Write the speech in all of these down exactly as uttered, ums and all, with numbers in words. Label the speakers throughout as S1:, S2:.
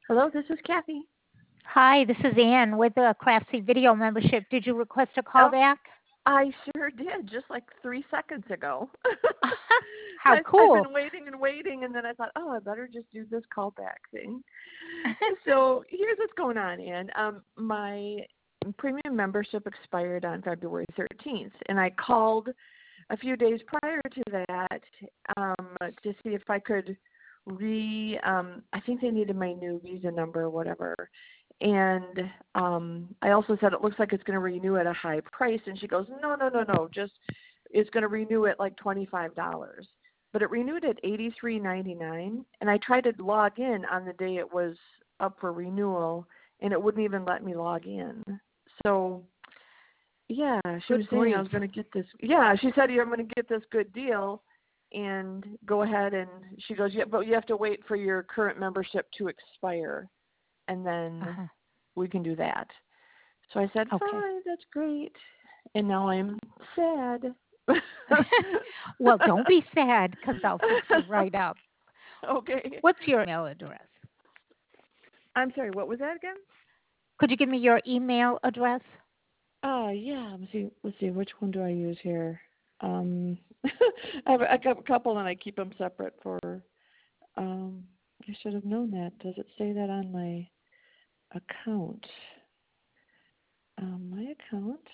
S1: Hello, this is Kathy.
S2: Hi, this is Ann with the Craftsy Video membership. Did you request a call
S1: Oh,
S2: back?
S1: I sure did, just like three seconds ago.
S2: How
S1: I've, I've
S2: cool.
S1: been waiting and waiting, and then I thought, oh, I better just do this callback thing. So here's what's going on, Ann. Um, my premium membership expired on February thirteenth, and I called a few days prior to that um, to see if I could re, um, I think they needed my new visa number or whatever. And um, I also said, it looks like it's going to renew at a high price. And she goes, no, no, no, no, just it's going to renew at like twenty-five dollars. But it renewed at eighty-three ninety-nine. And I tried to log in on the day it was up for renewal, and it wouldn't even let me log in. So, yeah, she was
S2: Good
S1: saying I
S2: grief.
S1: was going to get this. Yeah, she said, I'm going to get this good deal and go ahead. And she goes, yeah, but you have to wait for your current membership to expire, and then
S2: Uh-huh.
S1: we can do that. So I said,
S2: Okay.
S1: fine, that's great. And now I'm sad.
S2: Well, don't be sad because I'll fix you right up.
S1: Okay.
S2: What's your email address?
S1: I'm sorry, what was that again?
S2: Could you give me your email address?
S1: Oh, yeah. Let's see. Let's see. Which one do I use here? Um, I have a, I have a couple, and I keep them separate for. Um, I should have known that. Does it say that on my account? Um, my account.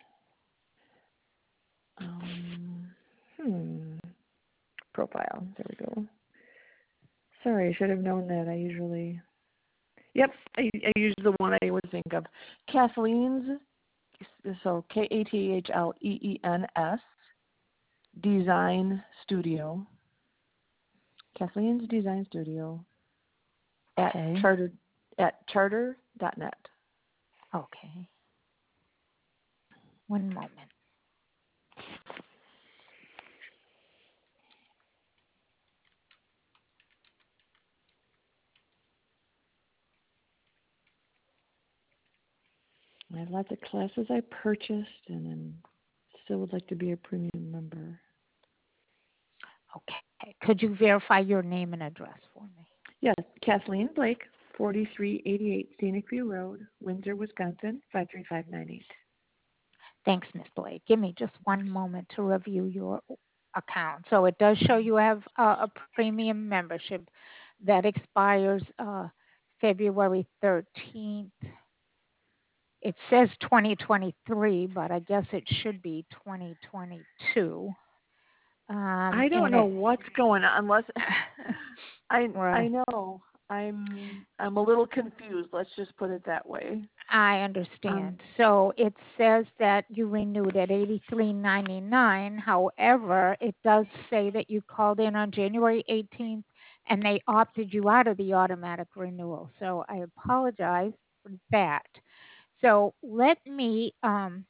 S1: Um, hmm. Profile. There we go. Sorry, I should have known that. I usually. Yep, I, I use the one I always think of. Kathleen's. So K A T H L E E N S Design Studio. Kathleen's Design Studio at
S2: Okay.
S1: charter at charter dot net.
S2: Okay. One moment.
S1: I have lots of classes I purchased, and then still would like to be a premium member.
S2: Okay. Could you verify your name and address for me?
S1: Yes, Kathleen Blake, forty-three eighty-eight Scenic View Road, Windsor, Wisconsin, five three five nine eight.
S2: Thanks, Miss Blake. Give me just one moment to review your account. So it does show you have uh, a premium membership that expires uh, February thirteenth. It says twenty twenty-three, but I guess it should be twenty twenty-two. Um,
S1: I don't
S2: and
S1: know
S2: it,
S1: what's going on unless I I
S2: right.
S1: know I'm I'm a little confused. Let's just put it that way.
S2: I
S1: Um,
S2: understand. So it says that you renewed at eighty-three ninety-nine. However, it does say that you called in on January eighteenth and they opted you out of the automatic renewal. So I apologize for that. So let me um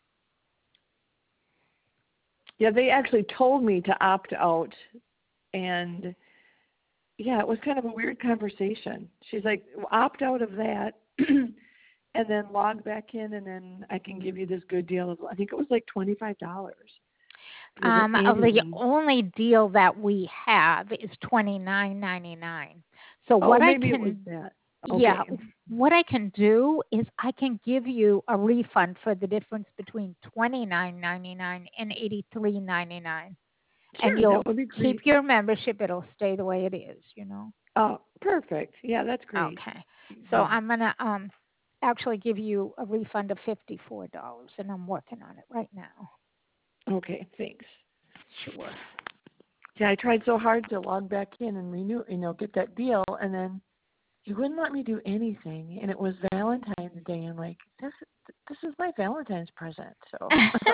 S1: yeah, they actually told me to opt out, and yeah, it was kind of a weird conversation. She's like, opt out of that, and then log back in, and then I can give you this good deal of, I think it was like twenty-five dollars was it
S2: um the
S1: annually.
S2: only deal that we have is twenty-nine ninety-nine. So
S1: Oh,
S2: what I
S1: maybe it was
S2: can
S1: that.
S2: Yeah,
S1: Okay.
S2: what I can do is I can give you a refund for the difference between twenty nine ninety nine and eighty three ninety nine, and
S1: Sure, that
S2: you'll
S1: would be
S2: keep
S1: great.
S2: your membership. It'll stay the way it is, you know.
S1: Oh, perfect. Yeah, that's great.
S2: Okay, so
S1: Yeah.
S2: I'm gonna um actually give you a refund of fifty four dollars, and I'm working on it right now.
S1: Okay, thanks.
S2: Sure.
S1: Yeah, I tried so hard to log back in and renew, you know, get that deal, and then he wouldn't let me do anything. And it was Valentine's Day. I'm like, this, this is my Valentine's present. So.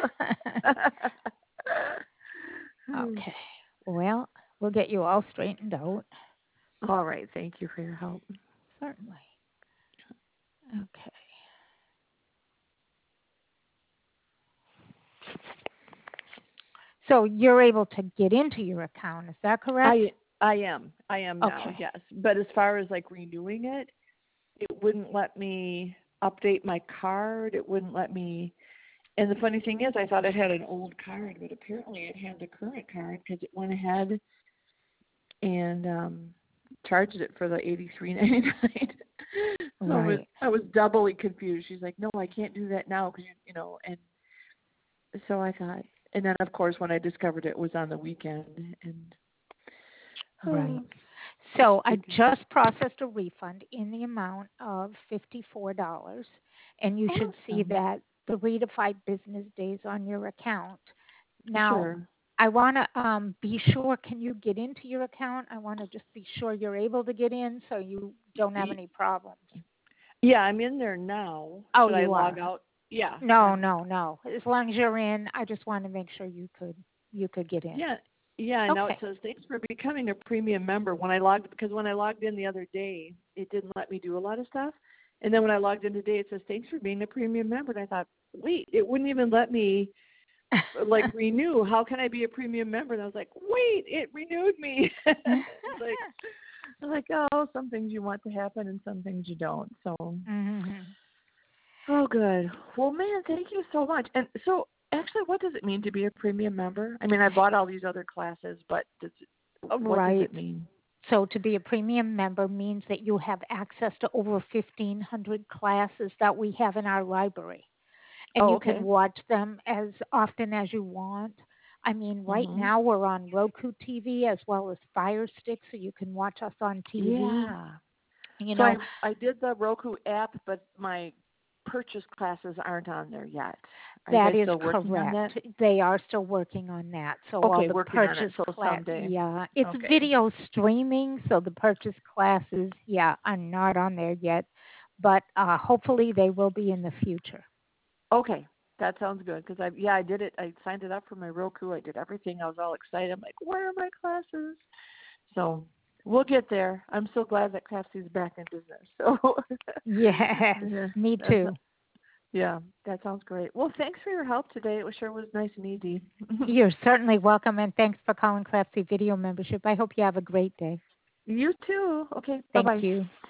S2: Okay. Well, we'll get you all straightened out.
S1: All right. Thank you for your help.
S2: Certainly. Okay. So you're able to get into your account, is that correct?
S1: I I am. I am now.
S2: Okay.
S1: Yes. But as far as like renewing it, it wouldn't let me update my card. It wouldn't let me. And the funny thing is, I thought it had an old card, but apparently it had the current card because it went ahead and um, charged it for the eighty-three ninety-nine. I was
S2: Right.
S1: I was doubly confused. She's like, no, I can't do that now because you you know. And so I thought, and then of course when I discovered it was on the weekend, and
S2: Right.
S1: oh,
S2: So I
S1: okay.
S2: just processed a refund in the amount of fifty-four dollars and you should see
S1: Awesome.
S2: that three to five business days on your account. Now,
S1: Sure.
S2: I want to um, be sure, can you get into your account? I want to just be sure you're able to get in so you don't have
S1: Y-
S2: any problems.
S1: Yeah, I'm in there now.
S2: Oh,
S1: Should I
S2: you
S1: log
S2: are.
S1: out? Yeah,
S2: No,
S1: I'm.
S2: no, no. As long as you're in, I just want to make sure you could you could get in.
S1: Yeah, yeah. And now it
S2: Okay.
S1: says thanks for becoming a premium member. When I logged, because when I logged in the other day, it didn't let me do a lot of stuff. And then when I logged in today, it says thanks for being a premium member. And I thought, wait, it wouldn't even let me like renew. How can I be a premium member? And I was like, wait, it renewed me. It's like, I'm like, oh, some things you want to happen and some things you don't. So,
S2: Mhm.
S1: oh, good. Well, man, thank you so much. And so, actually, what does it mean to be a premium member? I mean, I bought all these other classes, but does it, what does
S2: Right.
S1: it mean?
S2: So to be a premium member means that you have access to over fifteen hundred classes that we have in our library. And
S1: Oh,
S2: you can
S1: okay.
S2: watch them as often as you want. I mean, right
S1: Mhm.
S2: now we're on Roku T V as well as Fire Stick, so you can watch us on T V.
S1: Yeah.
S2: You
S1: So I
S2: know,
S1: I did the Roku app, but my purchase classes aren't on there yet. Are you
S2: that
S1: guys
S2: is
S1: still working on that?
S2: correct. They are still working on that. So all
S1: Okay,
S2: the
S1: working on it.
S2: purchase
S1: So
S2: class,
S1: someday.
S2: yeah, it's
S1: Okay.
S2: video streaming, so the purchase classes, yeah, are not on there yet, but uh, hopefully they will be in the future.
S1: Okay, that sounds good because I yeah I did it. I signed it up for my Roku. I did everything. I was all excited. I'm like, where are my classes? So we'll get there. I'm so glad that Crafty's back in business. So
S2: Yes,
S1: yeah,
S2: me
S1: that's
S2: too.
S1: yeah, that sounds great. Well, thanks for your help today. It was sure was nice and easy.
S2: You're certainly welcome, and thanks for calling Craftsy Video Membership. I hope you have a great day.
S1: You too. Okay, bye
S2: Thank
S1: bye.
S2: you.